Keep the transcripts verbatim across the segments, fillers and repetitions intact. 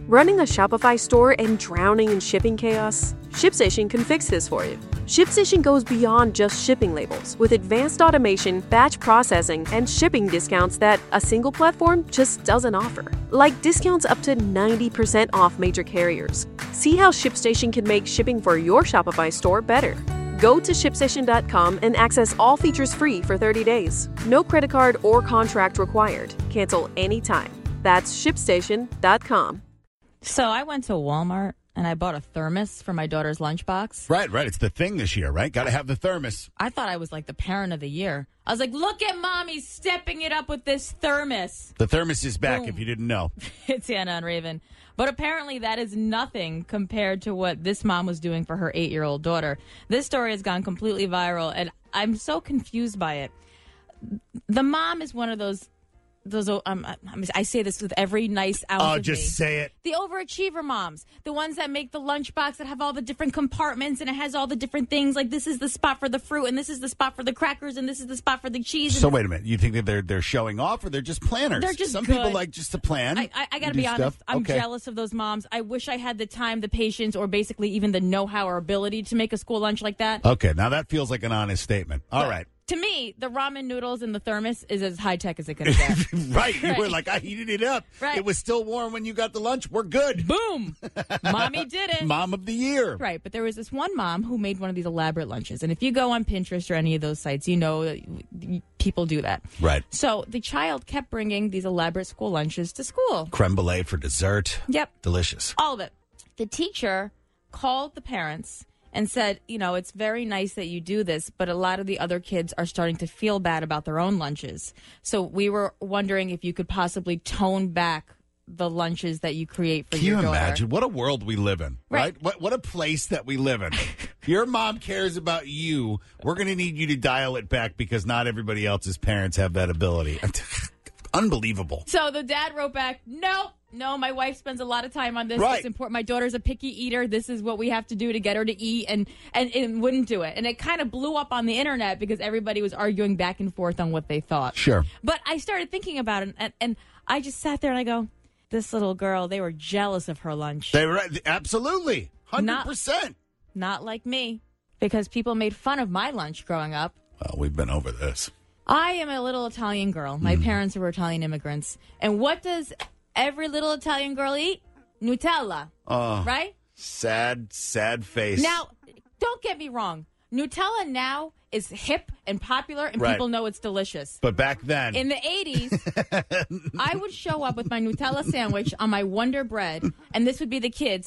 Running a Shopify store and drowning in shipping chaos? ShipStation can fix this for you. ShipStation goes beyond just shipping labels with advanced automation, batch processing, and shipping discounts that a single platform just doesn't offer. Like discounts up to ninety percent off major carriers. See how ShipStation can make shipping for your Shopify store better. Go to ship station dot com and access all features free for thirty days. No credit card or contract required. Cancel anytime. That's ship station dot com. So I went to Walmart and I bought a thermos for my daughter's lunchbox. Right, right. It's the thing this year, right? Got to have the thermos. I thought I was like the parent of the year. I was like, look at mommy stepping it up with this thermos. The thermos is back, Boom. if you didn't know. It's Anna and Raven. But apparently that is nothing compared to what this mom was doing for her eight-year-old daughter. This story has gone completely viral, and I'm so confused by it. The mom is one of those... Those um, I say this with every nice ounce Oh, of just me. say it. The overachiever moms, the ones that make the lunchbox that have all the different compartments and it has all the different things. Like this is the spot for the fruit, and this is the spot for the crackers, and this is the spot for the cheese. So wait a minute. You think that they're they're showing off, or they're just planners? They're just Some good. people like just to plan. I, I, I got to You be do honest. stuff. I'm Okay. jealous of those moms. I wish I had the time, the patience, or basically even the know-how or ability to make a school lunch like that. Okay, now that feels like an honest statement. All But right. To me, the ramen noodles in the thermos is as high-tech as it can get. Right. You were Right. like, I heated it up. Right. It was still warm when you got the lunch. We're good. Boom! Mommy did it. Mom of the year. Right, but there was this one mom who made one of these elaborate lunches. And if you go on Pinterest or any of those sites, you know that people do that. Right. So the child kept bringing these elaborate school lunches to school. Creme brulee for dessert. Yep. Delicious. All of it. The teacher called the parents and said, you know, it's very nice that you do this, but a lot of the other kids are starting to feel bad about their own lunches. So we were wondering if you could possibly tone back the lunches that you create for Can your you daughter. imagine what a world we live in, right? Right. What what a place that we live in. If your mom cares about you, we're going to need you to dial it back because not everybody else's parents have that ability. Unbelievable. So the dad wrote back, no, no, my wife spends a lot of time on this. Right. It's important. My daughter's a picky eater. This is what we have to do to get her to eat, and, and, and wouldn't do it. And it kind of blew up on the internet because everybody was arguing back and forth on what they thought. Sure. But I started thinking about it, and, and I just sat there and I go, this little girl, they were jealous of her lunch. They were absolutely one hundred percent. Not like me, because people made fun of my lunch growing up. Well, we've been over this. I am a little Italian girl. My Mm. parents were Italian immigrants. And what does every little Italian girl eat? Nutella. Oh, Right? sad, sad face. Now, don't get me wrong. Nutella now is hip and popular, and Right. people know it's delicious. But back then, In the eighties, I would show up with my Nutella sandwich on my Wonder Bread, and this would be the kids.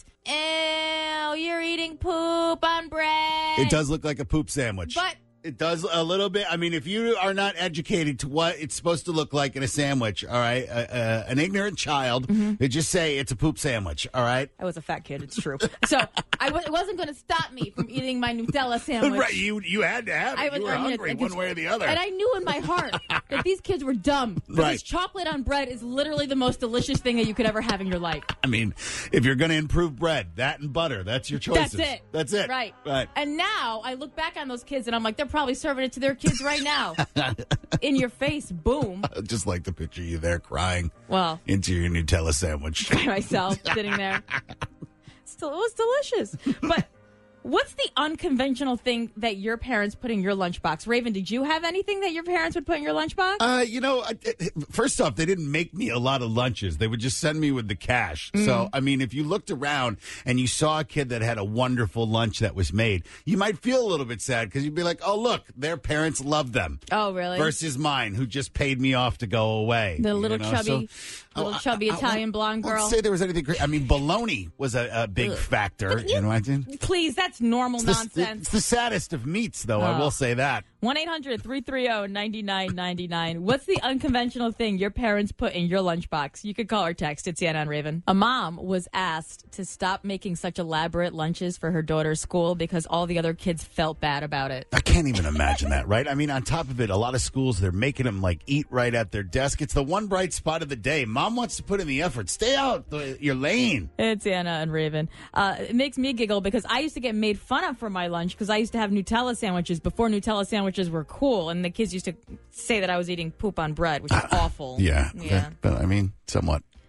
Ew, you're eating poop on bread. it does look like a poop sandwich. But It does a little bit. I mean, if you are not educated to what it's supposed to look like in a sandwich, all right, uh, uh, an ignorant child, they just say it's a poop sandwich, all right? I was a fat kid, it's true. So I w- it wasn't going to stop me from eating my Nutella sandwich. Right, you you had to have it. I was- you were I mean, hungry it- one it's- way or the other. And I knew in my heart that these kids were dumb. Because Right. chocolate on bread is literally the most delicious thing that you could ever have in your life. I mean, if you're going to improve bread, that and butter, that's your choices. That's it. That's it. Right. Right. And now I look back on those kids and I'm like, they're probably serving it to their kids right now. In your face, boom. I'd just like to picture you there crying Well, into your Nutella sandwich. by myself sitting there. Still, it was delicious. But what's the unconventional thing that your parents put in your lunchbox? Raven, did you have anything that your parents would put in your lunchbox? Uh, you know, I- I- first off, they didn't make me a lot of lunches. They would just send me with the cash. Mm. So, I mean, if you looked around and you saw a kid that had a wonderful lunch that was made, you might feel a little bit sad because you'd be like, oh, look, their parents love them. Oh, really? Versus mine, who just paid me off to go away. The you little know? chubby, So, little I- chubby I- I Italian won't- blonde won't girl. say there was anything great. I mean, bologna was a, a big Ugh. factor. But you- You know what I mean? Please, that's normal It's the, nonsense. it's the saddest of meats, though. I Oh. will say that. one eight hundred three three zero nine nine nine nine. What's the unconventional thing your parents put in your lunchbox? You could call or text. It's Anna and Raven. A mom was asked to stop making such elaborate lunches for her daughter's school because all the other kids felt bad about it. I can't even imagine that, right? I mean, on top of it, a lot of schools, they're making them, like, eat right at their desk. It's the one bright spot of the day. Mom wants to put in the effort. Stay out the, your lane. It's Anna and Raven. Uh, it makes me giggle because I used to get made fun of for my lunch because I used to have Nutella sandwiches before Nutella sandwiches were cool. And the kids used to say that I was eating poop on bread, which is awful. Yeah. Yeah. But, I mean, somewhat.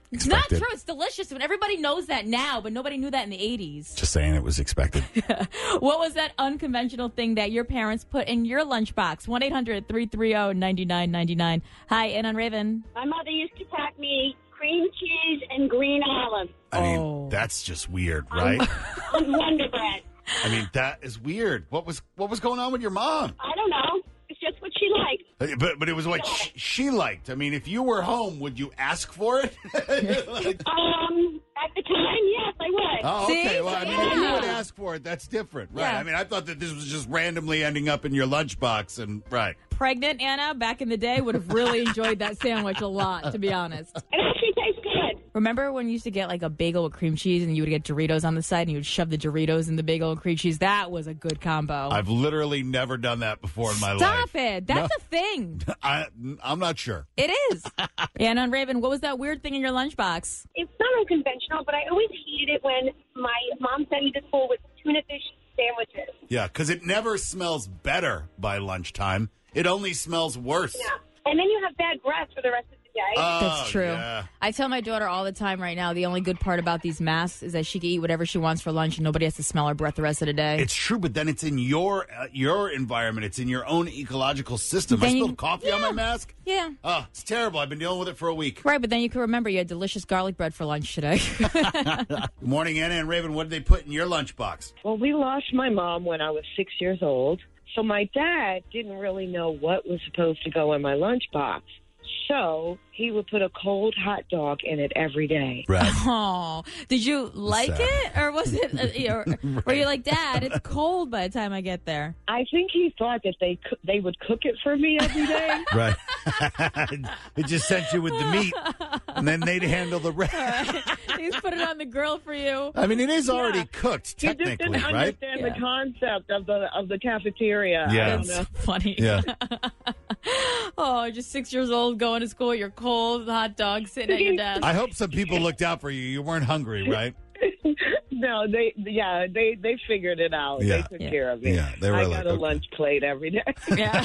It's not expected. true. It's delicious. And everybody knows that now, but nobody knew that in the eighties. Just saying it was expected. What was that unconventional thing that your parents put in your lunchbox? one eight hundred three three zero nine nine nine nine. Hi, Ann on Raven. My mother used to pack me cream cheese and green olive I mean, Oh. that's just weird, right? on Wonder Bread. I mean, that is weird. What was what was going on with your mom? I don't know. It's just what she liked. But but it was what sh- she liked. I mean, if you were home, would you ask for it? Like, Um, at the time, yes, I would. oh, See? okay. Well, I mean, if you Yeah. would ask for it, that's different, right? Yeah. I mean, I thought that this was just randomly ending up in your lunchbox, and right. Pregnant Anna back in the day would have really enjoyed that sandwich a lot, to be honest. It actually tastes good. Remember when you used to get like a bagel with cream cheese and you would get Doritos on the side and you would shove the Doritos in the bagel and cream cheese? That was a good combo. I've literally never done that before in my life. Stop it. That's No. a thing. I, I'm not sure. It is. Anna on Raven, what was that weird thing in your lunchbox? It's not unconventional, but I always hated it when my mom sent me to school with tuna fish sandwiches. Yeah, because it never smells better by lunchtime. It only smells worse. Yeah. And then you have bad breath for the rest of the day. Oh, That's true. yeah. I tell my daughter all the time right now, the only good part about these masks is that she can eat whatever she wants for lunch and nobody has to smell her breath the rest of the day. It's true, but then it's in your uh, your environment. It's in your own ecological system. I Then you- spilled coffee on my yeah. mask. yeah. Oh, it's terrible. I've been dealing with it for a week. Right, but then you can remember you had delicious garlic bread for lunch today. Good morning, Anna and Raven. What did they put in your lunchbox? Well, we lost my mom when I was six years old. So my dad didn't really know what was supposed to go in my lunchbox. So he would put a cold hot dog in it every day. Right. Oh, did you like Sad. it, or was it? Uh, you know, were you like, Dad? It's cold by the time I get there. I think he thought that they coo- they would cook it for me every day. Right. It just sent you with the meat, and then they'd handle the rest. He's put it on the grill for you. I mean, it is already Yeah. cooked, He just technically, didn't right? understand Yeah. the concept of the of the cafeteria. Yeah. I don't That's know. funny. Yeah. Oh, just six years old, going to school with your cold hot dog sitting at your desk. I hope some people looked out for you. You weren't hungry, right? No, they yeah they they figured it out. Yeah. They took Yeah. care of me. Yeah, they were I like, got a okay. lunch plate every day. Yeah.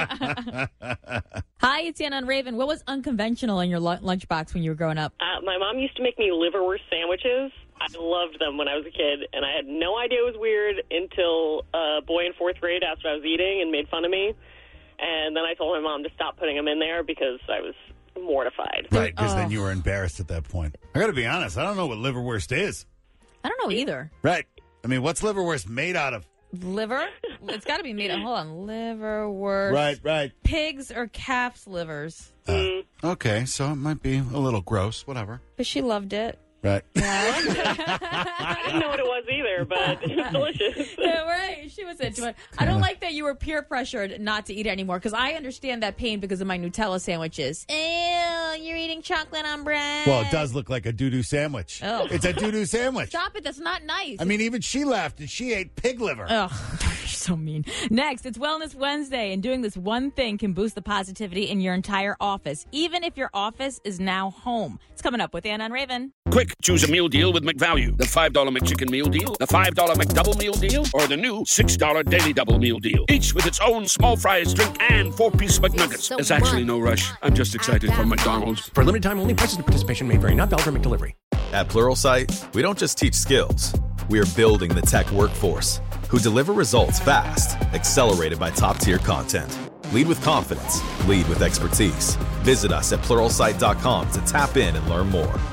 Hi, it's Anna and Raven. What was unconventional in your lu- lunchbox when you were growing up? Uh, my mom used to make me liverwurst sandwiches. I loved them when I was a kid, and I had no idea it was weird until a boy in fourth grade asked what I was eating and made fun of me. And then I told my mom to stop putting them in there because I was mortified. Right, because then Oh. you were embarrassed at that point. I got to be honest. I don't know what liverwurst is. I don't know either. Right. I mean, what's liverwurst made out of? Liver? It's got to be made of, hold on, liverwurst. Right, right. Pigs or calf's livers. Mm. Okay, so it might be a little gross. Whatever. But she loved it. Right. I didn't know what it was either, but it was delicious. Yeah, right. She was into it. I don't like that you were peer pressured not to eat it anymore because I understand that pain because of my Nutella sandwiches. Ew, you're eating chocolate on bread. Well, it does look like a doo-doo sandwich. Oh. It's a doo-doo sandwich. Stop it. That's not nice. I mean, even she laughed and she ate pig liver. Ugh, you're so mean. Next, it's Wellness Wednesday, and doing this one thing can boost the positivity in your entire office, even if your office is now home. It's coming up with Anna and Raven. Quick, choose a meal deal with McValue. The five dollar McChicken meal deal, the five dollar McDouble meal deal, or the new six dollar Daily Double meal deal. Each with its own small fries, drink, and four-piece McNuggets. There's actually no rush. I'm just excited for McDonald's. For a limited time only, prices and participation may vary. Not valid for McDelivery. At Pluralsight, we don't just teach skills. We are building the tech workforce who deliver results fast, accelerated by top-tier content. Lead with confidence. Lead with expertise. Visit us at pluralsight dot com to tap in and learn more.